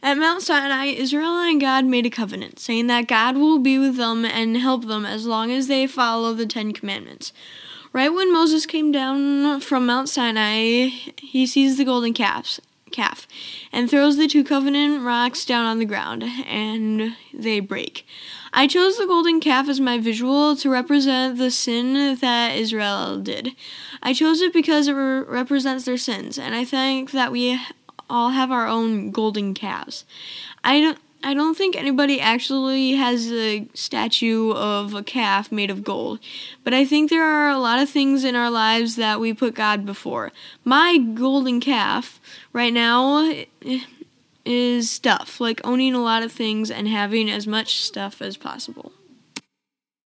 At Mount Sinai, Israel and God made a covenant, saying that God will be with them and help them as long as they follow the 10 Commandments. Right when Moses came down from Mount Sinai, he sees the golden calf and throws the 2 covenant rocks down on the ground, and they break. I chose the golden calf as my visual to represent the sin that Israel did. I chose it because it represents their sins, and I think that we all have our own golden calves. I don't think anybody actually has a statue of a calf made of gold, but I think there are a lot of things in our lives that we put God before. My golden calf right now is stuff, like owning a lot of things and having as much stuff as possible.